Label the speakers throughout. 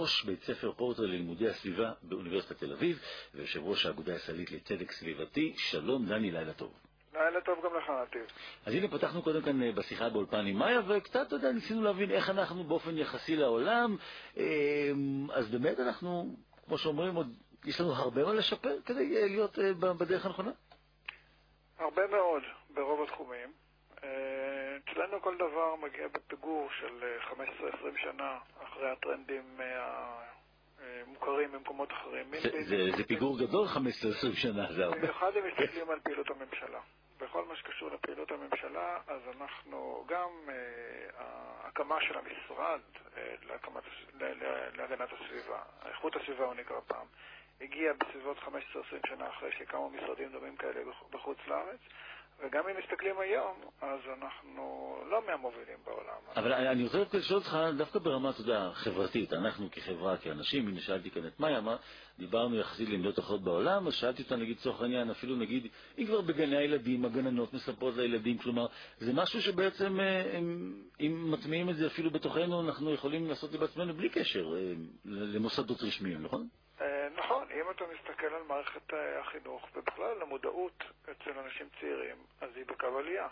Speaker 1: ראש בית ספר פורטר ללימודי הסביבה באוניברסיטת תל אביב, ויושב ראש האגודה הישראלית לצדק סביבתי. שלום דני, לילה טוב.
Speaker 2: לילה טוב גם לך, נתיב.
Speaker 1: אז הנה פתחנו קודם כאן בשיחה באולפן עם מאיה, וקצת, אתה יודע, ניסינו להבין איך אנחנו באופן יחסי לעולם. אז באמת אנחנו, כמו שאומרים, עוד יש לנו הרבה מה לשפר כדי להיות בדרך הנכונה?
Speaker 2: הרבה מאוד, ברוב התחומים. אצלנו כל דבר מגיע בפיגור של 15-20 שנה אחרי הטרנדים המוכרים במקומות אחרים.
Speaker 1: זה פיגור גדול 15-20 שנה, זה הרבה.
Speaker 2: במיוחד אם מסתכלים על פעילות הממשלה. בכל מה שקשור לפעילות הממשלה, אז אנחנו גם ההקמה של המשרד להגנת הסביבה, איכות הסביבה הוא נקרא פעם, הגיע בסביבות 15-20 שנה אחרי שכמה משרדים דומים כאלה בחוץ לארץ, וגם אם מסתכלים היום, אז אנחנו לא מהמובילים בעולם.
Speaker 1: אבל אני רוצה לשאול אותך, דווקא ברמה, אתה יודע, חברתית, אנחנו כחברה, כאנשים, הנה שאלתי כאן את מאיה, דיברנו יחסית למדינות אחרות בעולם, אז שאלתי אותה, נגיד, צורך העניין, אפילו נגיד, אם כבר בגני הילדים, הגננות מספרות לילדים, כלומר, זה משהו שבעצם, אם מטמיעים את זה אפילו בתוכנו, אנחנו יכולים לעשות את זה בעצמנו בלי קשר למוסדות רשמיים, נכון?
Speaker 2: נכון, אם אתה מסתכל על מערכת החינוך ובכלל המודעות אצל אנשים צעירים, אז היא בקו עלייה.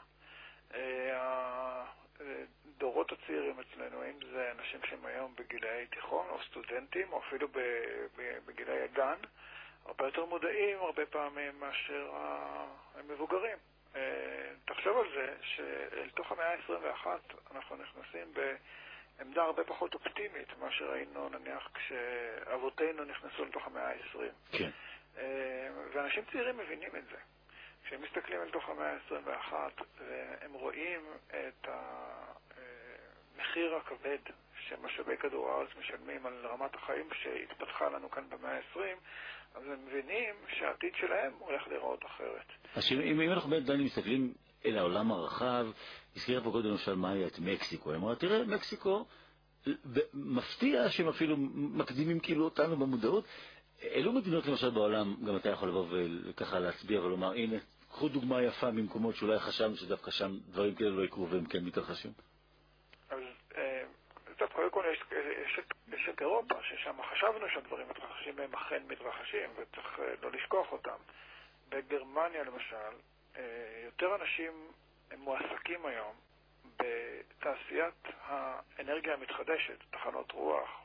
Speaker 2: הדורות הצעירים אצלנו, אם זה אנשים שהם היום בגילי תיכון או סטודנטים או אפילו בגילי הגן, הרבה יותר מודעים הרבה פעמים מאשר המבוגרים. תחשוב על זה שאל תוך המאה ה-21 אנחנו נכנסים עמדה הרבה פחות אופטימית מה שראינו נניח כשאבותינו נכנסו לתוך המאה ה-20.
Speaker 1: כן.
Speaker 2: ואנשים צעירים מבינים את זה. כשהם מסתכלים אל תוך המאה ה-21 הם רואים את המחיר הכבד שמשאבי כדור הארץ משלמים על רמת החיים שהתפתחה לנו כאן במאה ה-20, אז הם מבינים שהעתיד שלהם הולך לראות אחרת.
Speaker 1: אז אם אנחנו באמת דני מסתכלים אל העולם הרחב, הזכירה פה קודם למשל מאיה את מקסיקו. אמרה, תראה, מקסיקו, מפתיע שהם אפילו מקדימים כאילו אותנו במודעות. אלו מדינות למשל בעולם, גם אתה יכול לבוא וככה להצביע ולומר, הנה, קחו דוגמה יפה ממקומות שאולי חשבנו שדווקא שם דברים כאלה לא יקרו והם כן מתרחשים.
Speaker 2: אז טוב, קודם כל יש את אירופה, ששם חשבנו שהדברים מתרחשים והם אכן מתרחשים, וצריך לא לשכוח אותם. בגרמניה למשל, יותר אנשים הם מועסקים היום בתעשיית האנרגיה המתחדשת, תחנות רוח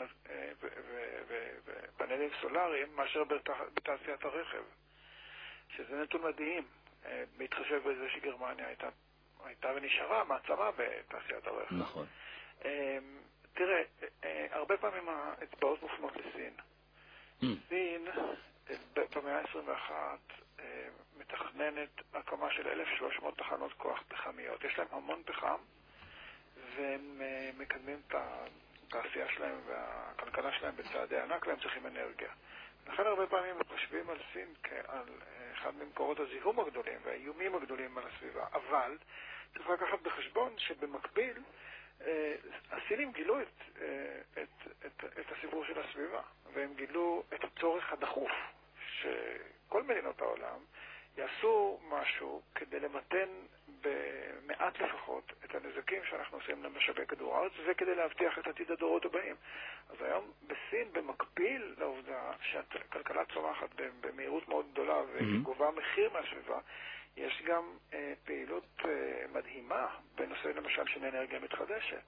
Speaker 2: ופאנלים סולריים, מאשר בתעשיית הרכב, שזה נתון מדהים, בהתחשב בזה שגרמניה הייתה ונשארה מעצמה בתעשיית הרכב.
Speaker 1: נכון.
Speaker 2: תראה, הרבה פעמים האצבעות מופנות לסין. סין במאה ה-21 מתכננת הקמה של 1,300 תחנות כוח פחמיות. יש להם המון פחם, והם מקדמים את התעשייה שלהם והכלכלה שלהם בצעדי ענק, והם צריכים אנרגיה. לכן הרבה פעמים חושבים על סין כעל אחד ממקורות הזיהום הגדולים והאיומים הגדולים על הסביבה. אבל צריך לקחת בחשבון שבמקביל הסינים גילו את הסיפור של הסביבה, והם גילו את הצורך הדחוף שכל מדינות העולם יעשו משהו כדי למתן במעט לפחות את הנזקים שאנחנו עושים למשאבי כדור הארץ, וכדי להבטיח את עתיד הדורות הבאים. אז היום בסין, במקביל לעובדה שהכלכלה צומחת במהירות מאוד גדולה וגובה מחיר מהסביבה, יש גם פעילות מדהימה בנושא למשל של אנרגיה מתחדשת.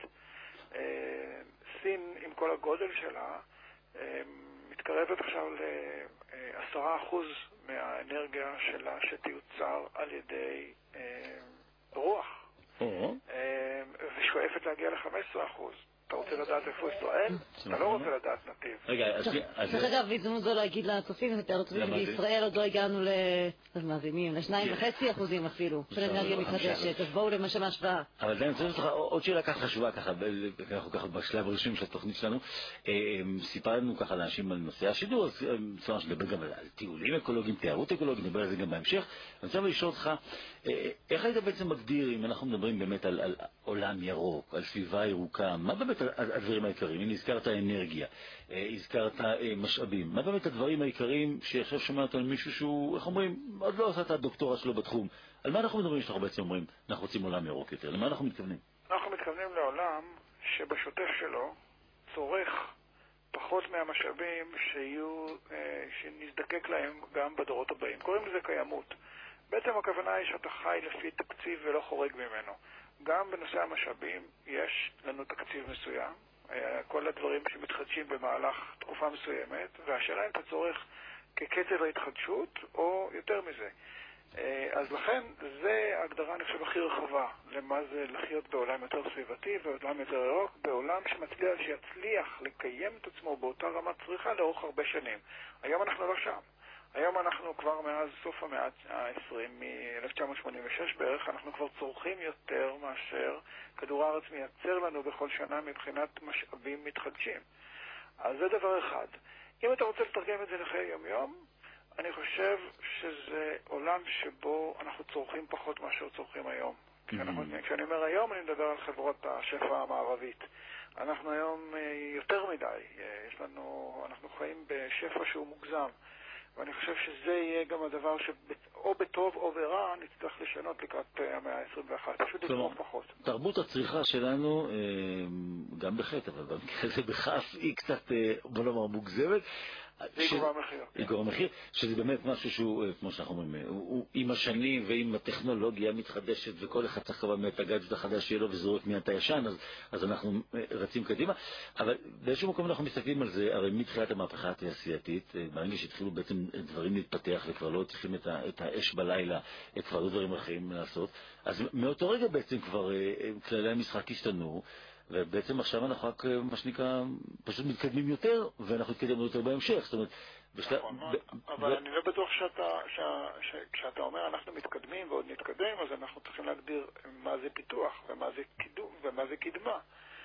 Speaker 2: סין עם כל הגודל שלה מתקרבת עכשיו ל10% מהאנרגיה שלה שתיוצר על ידי רוח, ושואפת להגיע ל15%. אתה רוצה לדעת איפה ישראל? אתה לא רוצה לדעת נתיב.
Speaker 3: צריך אגב, בהזדמנות זו להגיד לצופים, בישראל עוד לא הגענו למאזינים, ל2.5% אפילו, של אנרגיה מתחדשת, אז בואו למשל השוואה.
Speaker 1: אבל אני רוצה לך עוד שאלה ככה חשובה, אנחנו ככה בשלב הראשון של התוכנית שלנו, סיפרנו ככה לאנשים על נושא השידור, אז צריך לדבר גם על טיולים אקולוגיים, תיירות אקולוגית, נדבר על זה גם בהמשך. אני רוצה לשאול אותך, איך היית בעצם מגדיר, אם אנחנו מדברים באמת על עולם ירוק, על סביבה ירוקה, מה באמת הדברים העיקריים? הנה, הזכרת אנרגיה, הזכרת משאבים. מה באמת הדברים העיקריים שעכשיו שמעת על מישהו שהוא, איך אומרים, עוד לא עושה את הדוקטורט שלו בתחום? על מה אנחנו מדברים שאנחנו בעצם אומרים, אנחנו רוצים עולם ירוק יותר? למה אנחנו מתכוונים?
Speaker 2: אנחנו מתכוונים לעולם שבשוטף שלו צורך ליהנות מהמשאבים שנזדקק להם גם בדורות הבאים. קוראים לזה קיימות. בעצם הכוונה היא שאתה חי לפי תקציב ולא חורג ממנו. גם בנושא המשאבים יש לנו תקציב מסוים, כל הדברים שמתחדשים במהלך תקופה מסוימת, והשאלה אם אתה צורך כקצב ההתחדשות או יותר מזה. אז לכן זה ההגדרה, אני חושב, הכי רחבה למה זה לחיות בעולם יותר סביבתי ובעולם יותר ירוק, בעולם שיצליח לקיים את עצמו באותה רמת צריכה לאורך הרבה שנים. היום אנחנו לא שם. היום אנחנו כבר מאז סוף המאה ה-20, מ-1986 בערך, אנחנו כבר צורכים יותר מאשר כדור הארץ מייצר לנו בכל שנה מבחינת משאבים מתחדשים. אז זה דבר אחד. אם אתה רוצה לתרגם את זה לחיי יום-יום, אני חושב שזה עולם שבו אנחנו צורכים פחות מאשר צורכים היום. כשאני אומר היום, אני מדבר על חברות השפע המערבית. אנחנו היום יותר מדי. אנחנו חיים בשפע שהוא מוגזם. ואני חושב שזה יהיה גם הדבר שאו בטוב או ברע נצטרך לשנות לקראת המאה ה-21. פשוט לתמוך פחות.
Speaker 1: תרבות הצריכה שלנו, גם בחטא, אבל במקרה הזה בכף, היא קצת, בוא נאמר, מוגזמת.
Speaker 2: היא גובה מחיר.
Speaker 1: היא גובה מחיר, שזה באמת משהו שהוא, כמו שאנחנו אומרים, הוא עם השנים ועם הטכנולוגיה המתחדשת, וכל אחד צריך כבר את הגאדג'ט החדש שלו וזורק מיד את הישן, אז אנחנו רצים קדימה. אבל באיזשהו מקום אנחנו מסתכלים על זה, הרי מתחילת המהפכה התעשייתית, ברגע שהתחילו בעצם דברים להתפתח וכבר לא צריכים את האש בלילה, כבר לא דברים אחרים לעשות, אז מאותו רגע בעצם כבר כללי המשחק השתנו, ובעצם עכשיו אנחנו רק, מה שנקרא, פשוט מתקדמים יותר, ואנחנו נתקדם יותר בהמשך. זאת אומרת,
Speaker 2: אבל אני לא בטוח כשאתה אומר אנחנו מתקדמים ועוד נתקדם, אז אנחנו צריכים להגדיר מה זה פיתוח ומה זה קידום ומה זה קדמה.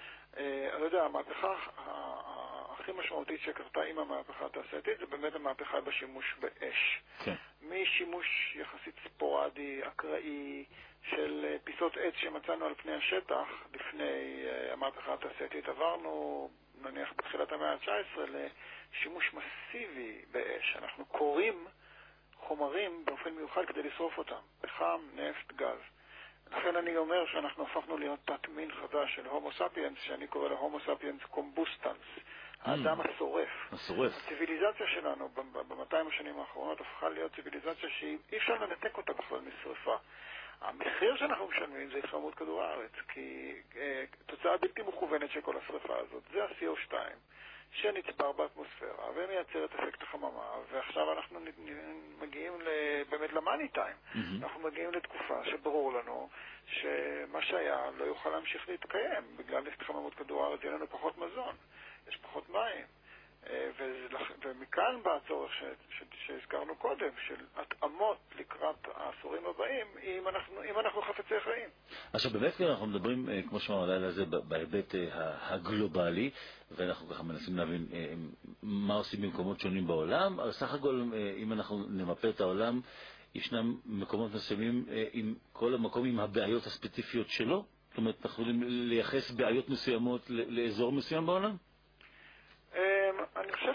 Speaker 2: אני יודע, המהפכה הכי משמעותית שקרתה עם המהפכה התעשייתית זה באמת המהפכה בשימוש באש. משימוש יחסית ספורדי, אקראי, של פיסות עץ שמצאנו על פני השטח לפני המהפכה התעשייתית, עברנו נניח בתחילת המאה ה-19 לשימוש מסיבי באש. אנחנו קוראים חומרים באופן מיוחד כדי לשרוף אותם, פחם, נפט, גז. לכן אני אומר שאנחנו הפכנו להיות תת מין חדש של הומו ספיאנס, שאני קורא לו הומו ספיאנס קומבוסטנס, האדם השורף. הציביליזציה שלנו ב-200 השנים האחרונות הפכה להיות ציביליזציה שאי אפשר לנתק אותה בכלל משרפה. המחיר שאנחנו משלמים זה התחממות כדור הארץ, כי תוצאה בלתי מכוונת של כל השרפה הזאת, זה ה-CO2 שנצבר באטמוספירה ומייצר את אפקט החממה, ועכשיו אנחנו מגיעים באמת למאני טיים. אנחנו מגיעים לתקופה שברור לנו שמה שהיה לא יוכל להמשיך להתקיים בגלל התחממות כדור הארץ, יהיה לנו פחות מזון, יש פחות מים. ומכאן בא הצורך שהזכרנו קודם, של התאמות לקראת העשורים הבאים, אם אנחנו חפצי חיים.
Speaker 1: עכשיו באמת אנחנו מדברים, כמו שאמרנו הלילה הזה, בהיבט הגלובלי, ואנחנו ככה מנסים להבין מה עושים במקומות שונים בעולם. אבל סך הכל, אם אנחנו נמפה את העולם, ישנם מקומות מסוימים עם כל המקום עם הבעיות הספציפיות שלו. זאת אומרת, אנחנו יכולים לייחס בעיות מסוימות לאזור מסוים בעולם?
Speaker 2: אני חושב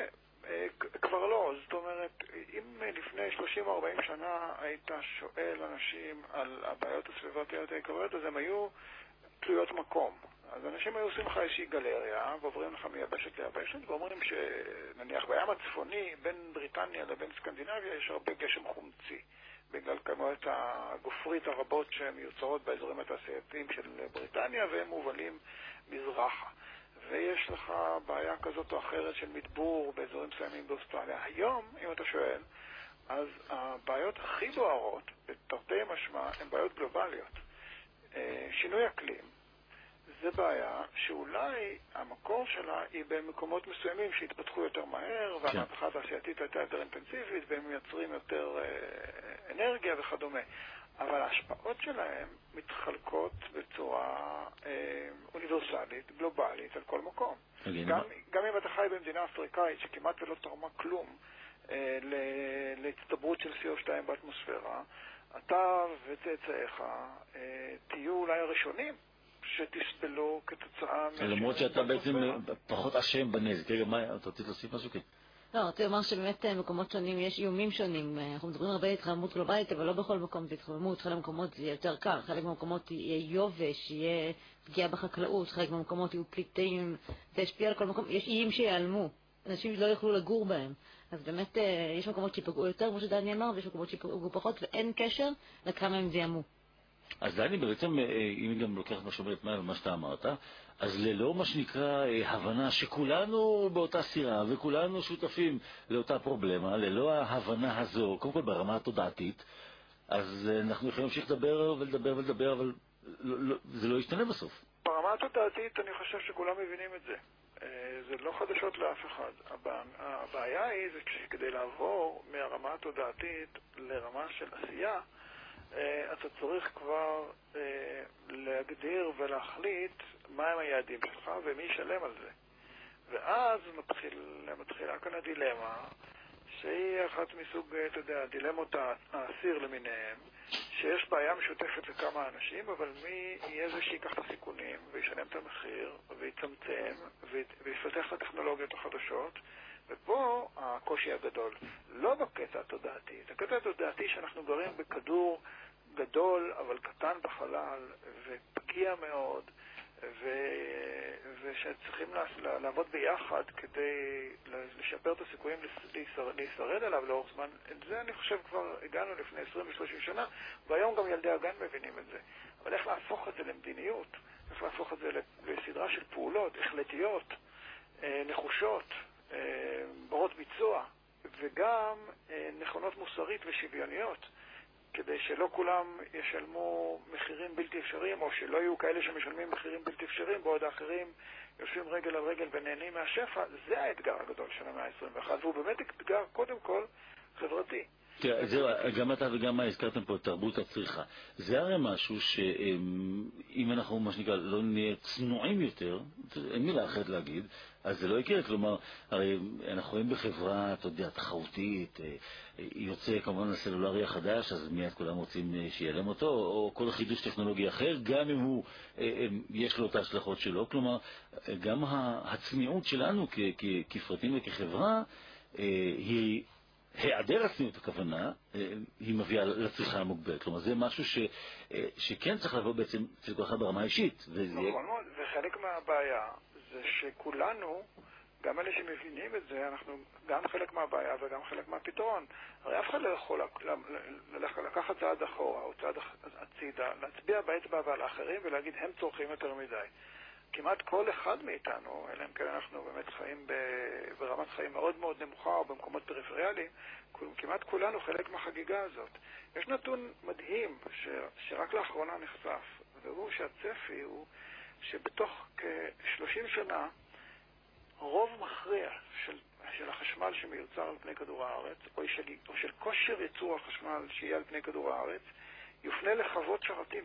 Speaker 2: שכבר לא. זאת אומרת, אם לפני 30-40 שנה היית שואל אנשים על הבעיות הסביבתיות העיקריות, אז הם היו תלויות מקום. אז אנשים היו עושים לך איזושהי גלריה, ועוברים לך מיבשת ליבשת, ואומרים שנניח בים הצפוני, בין בריטניה לבין סקנדינביה, יש הרבה גשם חומצי, בגלל כמות הגופרית הרבות שמיוצרות באזורים התעשייתיים של בריטניה, והם מובלים מזרחה. ויש לך בעיה כזאת או אחרת של מדבור באזורים מסוימים באוסטרליה. היום, אם אתה שואל, אז הבעיות הכי בוערות, בתרתי משמע, הן בעיות גלובליות. שינוי אקלים, זה בעיה שאולי המקור שלה היא במקומות מסוימים שהתפתחו יותר מהר, והמהפכה התעשייתית הייתה יותר אינטנסיבית, והם מייצרים יותר אנרגיה וכדומה. אבל ההשפעות שלהם מתחלקות בצורה אוניברסלית, גלובלית, על כל מקום. גם אם אתה חי במדינה אפריקאית שכמעט ולא תרמה כלום להצטברות של CO2 באטמוספירה, אתה וצאצאיך תהיו אולי הראשונים שתסבלו כתוצאה...
Speaker 1: למרות שאתה בעצם פחות אשם בנזק. רגע, מה, אתה רוצה להוסיף משהו?
Speaker 3: לא, רוצה לומר שבאמת מקומות שונים יש איומים שונים. אנחנו מדברים הרבה על התחממות גלובלית, אבל לא בכל מקום זה התחממות. חלק מהמקומות זה יותר קר, חלק מהמקומות יהיה יובש, יהיה פגיעה בחקלאות, חלק מהמקומות יהיו פליטים, זה ישפיע על כל מקום. יש איים שיעלמו, אנשים לא יוכלו לגור בהם. אז באמת יש מקומות שיפגעו יותר, כמו שדני אמר, ויש מקומות שיפגעו פחות, ואין קשר לכמה הם זיהמו.
Speaker 1: אז דני, בעצם, אם גם לוקח משומרת מה שאתה אמרת, אז ללא מה שנקרא הבנה שכולנו באותה סירה וכולנו שותפים לאותה פרובלמה, ללא ההבנה הזו, קודם כל ברמה התודעתית, אז אנחנו יכולים להמשיך לדבר ולדבר ולדבר, אבל זה לא ישתנה בסוף.
Speaker 2: ברמה התודעתית אני חושב שכולם מבינים את זה. זה לא חדשות לאף אחד. הבעיה היא זה שכדי לעבור מהרמה התודעתית לרמה של עשייה, אתה צריך כבר להגדיר ולהחליט מהם היעדים שלך ומי ישלם על זה. ואז מתחילה כאן הדילמה, שהיא אחת מסוג, אתה יודע, דילמות האסיר למיניהם, שיש בעיה משותפת לכמה אנשים, אבל מי יהיה זה שיקח את הסיכונים וישלם את המחיר ויצמצם ויפתח את הטכנולוגיות החדשות. ופה הקושי הגדול, לא בקטע התודעתי. הקטע התודעתי שאנחנו גרים בכדור גדול אבל קטן בחלל ופגיע מאוד, ושצריכים לעבוד ביחד כדי לשפר את הסיכויים להישרד עליו לאורך זמן. את זה אני חושב כבר הגענו לפני 20 ו-30 שנה, והיום גם ילדי הגן מבינים את זה. אבל איך להפוך את זה למדיניות? איך להפוך את זה לסדרה של פעולות החלטיות, נחושות, ברות ביצוע, וגם נכונות מוסרית ושוויוניות, כדי שלא כולם ישלמו מחירים בלתי אפשריים, או שלא יהיו כאלה שמשלמים מחירים בלתי אפשריים, בעוד האחרים יושבים רגל על רגל ונהנים מהשפע. זה האתגר הגדול של המאה ה-21, והוא באמת אתגר קודם כל חברתי.
Speaker 1: גם אתה וגם מה הזכרתם פה, תרבות הצריכה. זה הרי משהו שאם אנחנו, מה שנקרא, לא נהיה צנועים יותר, אין מילה אחרת להגיד, אז זה לא יקרה. כלומר, הרי אנחנו רואים בחברה, אתה יודע, תחרותית, יוצא כמובן הסלולרי החדש, אז מיד כולם רוצים שיהיה להם אותו, או כל חידוש טכנולוגי אחר, גם אם הוא, יש לו את ההשלכות שלו. כלומר, גם הצניעות שלנו כפרטים וכחברה, היא היעדר הצניעות הכוונה, היא מביאה לצריכה המוגבלת. כלומר, זה משהו שכן צריך לבוא בעצם אצל כל אחד ברמה האישית.
Speaker 2: נכון מאוד, וחלק מהבעיה זה שכולנו, גם אלה שמבינים את זה, אנחנו גם חלק מהבעיה וגם חלק מהפתרון. הרי אף אחד לא יכול לקחת צעד אחורה או צעד הצידה, להצביע באצבע ועל האחרים ולהגיד הם צורכים יותר מדי. כמעט כל אחד מאיתנו, אלא אם כן אנחנו באמת חיים ברמת חיים מאוד מאוד נמוכה או במקומות פריפריאליים, כמעט כולנו חלק מהחגיגה הזאת. יש נתון מדהים שרק לאחרונה נחשף, והוא שהצפי הוא שבתוך כ-30 שנה רוב מכריע של החשמל שמיוצר על פני כדור הארץ, או של כושר ייצור החשמל שיהיה על פני כדור הארץ, יופנה לחוות שרתים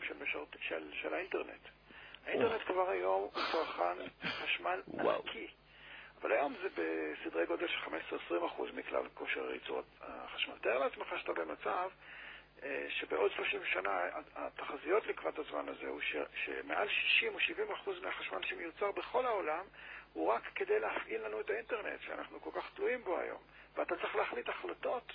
Speaker 2: של האינטרנט. האינטרנט כבר היום הוא צרכן חשמל ענקי, אבל היום זה בסדרי גודל של 15-20% מכלל כושר ייצור החשמל. תאר לעצמך שאתה במצב שבעוד 30 שנה התחזיות לקראת הזמן הזה הוא שמעל 60 או 70% מהחשמל שמיוצר בכל העולם הוא רק כדי להפעיל לנו את האינטרנט שאנחנו כל כך תלויים בו היום. ואתה צריך להחליט החלטות,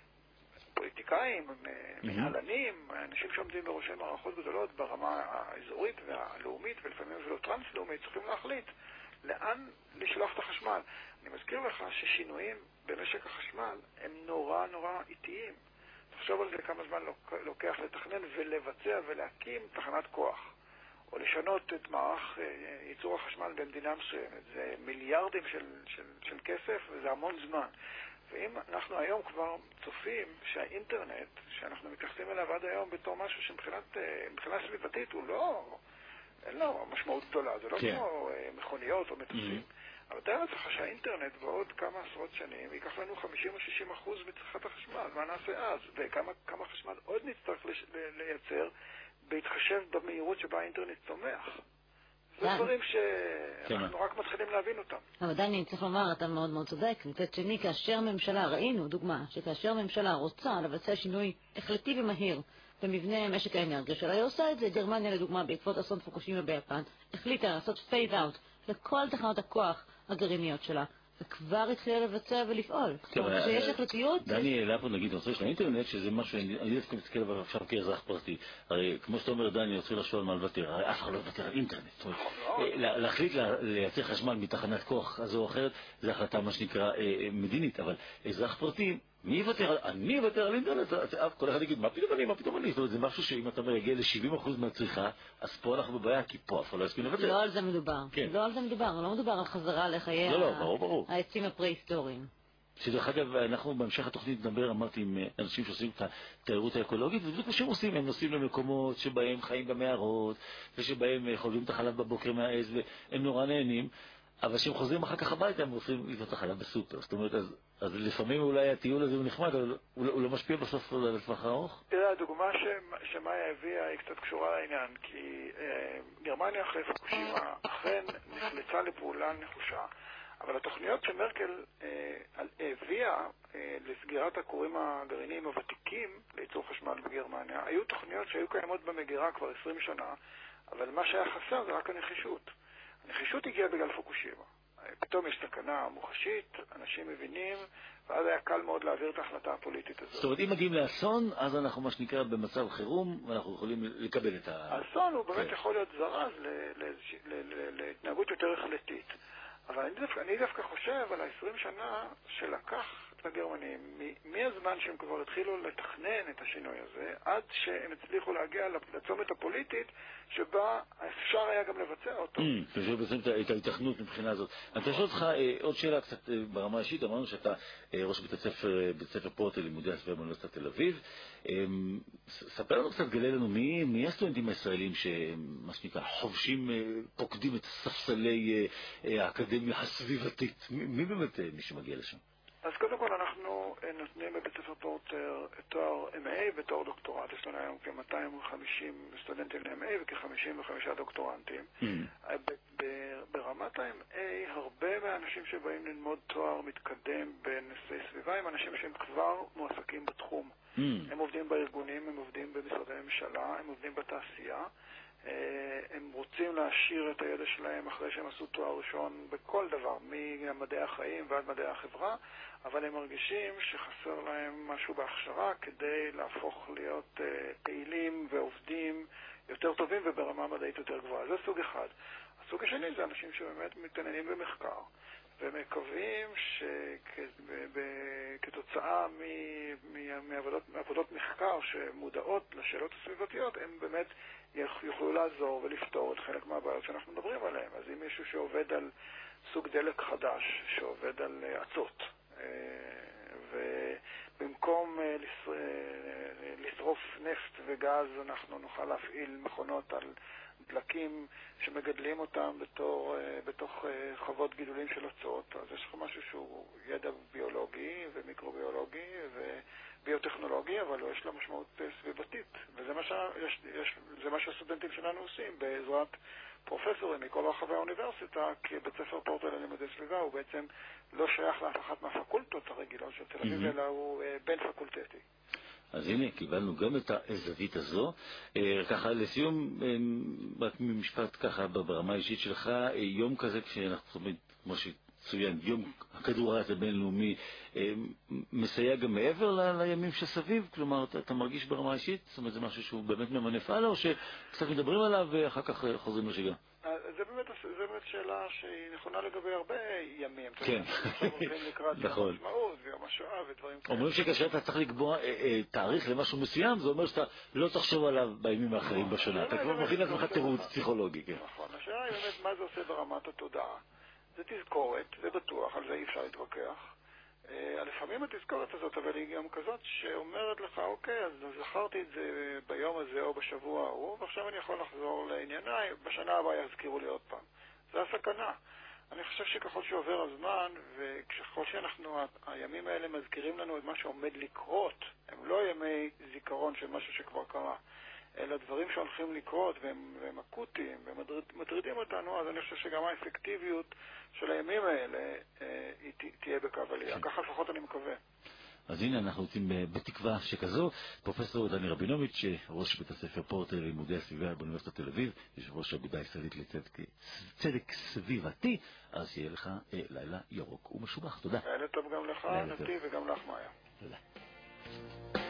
Speaker 2: פוליטיקאים, מנהלנים, אנשים שעומדים בראשי מערכות גדולות ברמה האזורית והלאומית ולפעמים אפילו טרנס-לאומית, צריכים להחליט לאן לשלוח את החשמל. אני מזכיר לך ששינויים במשק החשמל הם נורא נורא איטיים. תחשוב על זה כמה זמן לוקח לתכנן ולבצע ולהקים תחנת כוח, או לשנות את מערך ייצור החשמל במדינה מסוימת. זה מיליארדים של כסף וזה המון זמן. ואם אנחנו היום כבר צופים שהאינטרנט, שאנחנו מתייחסים אליו עד היום בתור משהו שמבחינה סביבתית הוא לא, אין לו משמעות גדולה, זה לא כמו מכוניות או מטוסים. אבל תאר לעצמך שהאינטרנט בעוד כמה עשרות שנים ייקח לנו 50 או 60% מצריכת החשמל. מה נעשה אז? וכמה חשמל עוד נצטרך לייצר בהתחשב במהירות שבה האינטרנט צומח. זה דברים שאנחנו רק מתחילים להבין אותם.
Speaker 3: אבל דני, צריך לומר, אתה מאוד מאוד צודק. מצד שני, כאשר ממשלה, ראינו דוגמה, שכאשר ממשלה רוצה לבצע שינוי החלטי ומהיר במבנה משק האנרגיה שלה, היא עושה את זה. גרמניה, לדוגמה, בעקבות אסון פוקושימה ביפן, החליטה לעשות פייז אאוט לכל תחנות הכוח הגרעיניות שלה, כבר התחילה לבצע ולפעול. שיש החלטיות...
Speaker 1: דני העלה פה נגיד נושא של האינטרנט, שזה משהו, אני דווקא מסתכל עליו עכשיו כאזרח פרטי. הרי כמו שאתה אומר, דני, אני רוצה לשאול מה לוותר, הרי אף אחד לא לוותר על אינטרנט. להחליט לייצר חשמל מתחנת כוח הזו או אחרת, זה החלטה מה שנקרא מדינית, אבל אזרח פרטי, מי יוותר? אני יוותר על אינטרנט? כל אחד יגיד, מה פתאום אני? זאת אומרת, זה משהו שאם אתה מגיע ל-70% מהצריכה, אז פה אנחנו בבעיה, כי פה אף אחד לא יסכים לוותר.
Speaker 3: לא על זה מדובר. לא על זה מדובר. לא מדובר על חזרה לחיי העצים הפרה-היסטוריים.
Speaker 1: שדרך אגב, אנחנו בהמשך התוכנית נדבר, אמרתי, עם אנשים שעושים את התיירות האקולוגית, ובדיוק מה שהם עושים, הם נוסעים למקומות שבהם חיים במערות, ושבהם חולבים את החלב בבוקר מהעז, והם נורא נהנים. אבל כשהם חוזרים אחר כך הביתה, הם רוצים לקנות את החלב בסופר. זאת אומרת, אז לפעמים אולי הטיול הזה הוא נחמד, אבל הוא לא משפיע בסוף על הטווח הארוך?
Speaker 2: תראה, הדוגמה שמאיה הביאה היא קצת קשורה לעניין, כי גרמניה אחרי פוקושימה אכן נחלצה לפעולה נחושה, אבל התוכניות שמרקל הביאה לסגירת הכורים הגרעיניים הוותיקים לייצור חשמל בגרמניה, היו תוכניות שהיו קיימות במגירה כבר 20 שנה, אבל מה שהיה חסר זה רק הנחישות. הנחישות הגיעה בגלל פוקושימה. פתאום יש סכנה מוחשית, אנשים מבינים, ואז היה קל מאוד להעביר את ההחלטה הפוליטית הזאת.
Speaker 1: זאת אומרת, אם מגיעים לאסון, אז אנחנו מה שנקרא במצב חירום, ואנחנו יכולים לקבל את
Speaker 2: האסון הוא באמת יכול להיות זרז להתנהגות יותר החלטית. אבל אני דווקא חושב על ה-20 שנה שלקח לגרמנים, מהזמן שהם כבר התחילו לתכנן את השינוי הזה, עד שהם הצליחו להגיע לצומת הפוליטית, שבה אפשר היה גם לבצע אותו.
Speaker 1: תשאיר בעצם את ההתכנות מבחינה הזאת. אני רוצה לשאול אותך עוד שאלה קצת ברמה אישית, אמרנו שאתה ראש בית ספר פורטל לימודי הסביבה באוניברסיטת תל אביב. ספר לנו קצת, גלה לנו, מי הסטודנטים הישראלים שמה שנקרא חובשים, פוקדים את ספסלי האקדמיה הסביבתית? מי באמת מי שמגיע לשם?
Speaker 2: אז קודם כל אנחנו נותנים בבית ספר פורטר תואר MA ותואר דוקטורט. יש לנו היום כ-250 סטודנטים ל-MA וכ-55 דוקטורנטים. ברמת ה-MA הרבה מהאנשים שבאים ללמוד תואר מתקדם בנושאי סביבה הם אנשים שהם כבר מועסקים בתחום. הם עובדים בארגונים, הם עובדים במשרדי ממשלה, הם עובדים בתעשייה. הם רוצים להשאיר את הידע שלהם אחרי שהם עשו תואר ראשון בכל דבר, ממדעי החיים ועד מדעי החברה, אבל הם מרגישים שחסר להם משהו בהכשרה כדי להפוך להיות פעילים ועובדים יותר טובים וברמה מדעית יותר גבוהה. זה סוג אחד. הסוג השני זה אנשים שבאמת מתעניינים במחקר ומקווים שכתוצאה מעבודות מחקר שמודעות לשאלות הסביבתיות הם באמת יוכלו לעזור ולפתור את חלק מהבעיות שאנחנו מדברים עליהן. אז אם מישהו שעובד על סוג דלק חדש, שעובד על עצות, ובמקום לשרוף נפט וגז אנחנו נוכל להפעיל מכונות על דלקים שמגדלים אותם בתוך חוות גידולים של עצות, אז יש לך משהו שהוא ידע ביולוגי ומיקרוביולוגי וביוטכנולוגי, אבל יש לו משמעות סביבתית, וזה מה שהסטודנטים שלנו עושים בעזרת פרופסורים מכל רחבי האוניברסיטה, כי בית ספר פורטל ללימודי סביבה הוא בעצם לא שייך לאף אחת מהפקולטות הרגילות של תל אביב, אלא הוא בין פקולטטי.
Speaker 1: אז הנה, קיבלנו גם את הזווית הזו. ככה, לסיום, רק ממשפט ככה ברמה האישית שלך, יום כזה, כשאנחנו חושבים, כמו שצוין, יום הכדור הארץ הבינלאומי, מסייע גם מעבר לימים שסביב? כלומר, אתה מרגיש ברמה האישית? זאת אומרת, זה משהו שהוא באמת ממנף הלאה, או שקצת מדברים עליו ואחר כך חוזרים לשגרה?
Speaker 2: זה באמת שאלה שהיא נכונה לגבי הרבה ימים.
Speaker 1: כן.
Speaker 2: עכשיו הולכים לקראת יום המשמעות ויום השואה ודברים כאלה.
Speaker 1: אומרים שכאשר אתה צריך לקבוע תאריך למשהו מסוים, זה אומר שאתה לא תחשוב עליו בימים האחרים בשנה. אתה כבר מכין לעצמך תירוץ פסיכולוגי.
Speaker 2: נכון. השאלה היא באמת מה זה עושה ברמת התודעה. זה תזכורת, זה בטוח, על זה אי אפשר להתווכח. לפעמים התזכורת הזאת, אבל היא גם כזאת שאומרת לך, אוקיי, אז זכרתי את זה ביום הזה או בשבוע ההוא, ועכשיו אני יכול לחזור לענייניי, בשנה הבאה יזכירו לי עוד פעם. זה הסכנה. אני חושב שככל שעובר הזמן, וככל הימים האלה מזכירים לנו את מה שעומד לקרות, הם לא ימי זיכרון של משהו שכבר קרה, אלא דברים שהולכים לקרות והם אקוטיים ומטרידים אותנו, אז אני חושב שגם האפקטיביות של הימים האלה היא תהיה בקו עלייה. ככה לפחות אני מקווה.
Speaker 1: אז הנה אנחנו יוצאים בתקווה שכזו. פרופסור דני רבינוביץ', ראש בית הספר פורטר לימודי הסביבה באוניברסיטת תל אביב, יושב ראש האגודה הישראלית לצדק סביבתי, אז יהיה לך לילה ירוק ומשובח. תודה.
Speaker 2: לילה טוב גם לך, נתי, וגם לך, מאיה.
Speaker 1: תודה.